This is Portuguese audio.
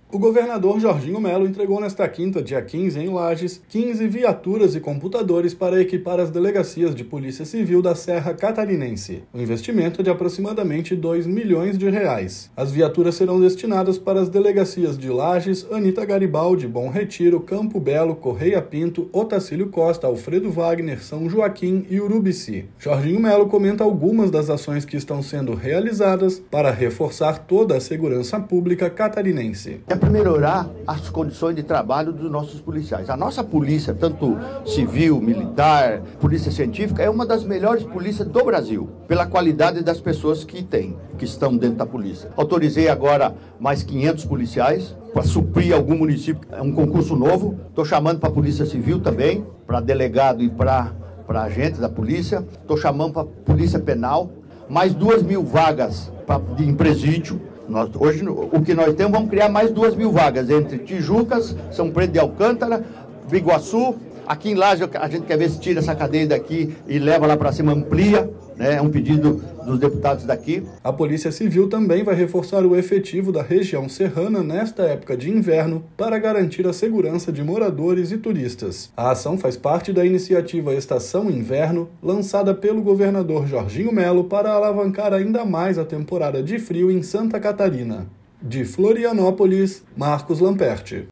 O governador Jorginho Melo entregou nesta quinta, dia 15, em Lages, 15 viaturas e computadores para equipar as delegacias de Polícia Civil da Serra Catarinense. O investimento é de aproximadamente R$2 milhões. As viaturas serão destinadas para as delegacias de Lages, Anita Garibaldi, Bom Retiro, Campo Belo, Correia Pinto, Otacílio Costa, Alfredo Wagner, São Joaquim e Urubici. Jorginho Melo comenta algumas das ações que estão sendo realizadas para reforçar toda a segurança pública catarinense. Para melhorar as condições de trabalho dos nossos policiais. A nossa polícia, tanto civil, militar, polícia científica, é uma das melhores polícias do Brasil, pela qualidade das pessoas que estão dentro da polícia. Autorizei agora mais 500 policiais para suprir algum município, é um concurso novo. Estou chamando para a Polícia Civil também, para delegado e para agentes da polícia. Estou chamando para a Polícia Penal, mais 2.000 vagas em presídio. Hoje, o que nós temos, vamos criar mais 2.000 vagas entre Tijucas, São Pedro de Alcântara, Biguaçu. Aqui em Lages, a gente quer ver se tira essa cadeia daqui e leva lá para cima, amplia, né? É um pedido dos deputados daqui. A Polícia Civil também vai reforçar o efetivo da região serrana nesta época de inverno para garantir a segurança de moradores e turistas. A ação faz parte da iniciativa Estação Inverno, lançada pelo governador Jorginho Melo para alavancar ainda mais a temporada de frio em Santa Catarina. De Florianópolis, Marcos Lamperti.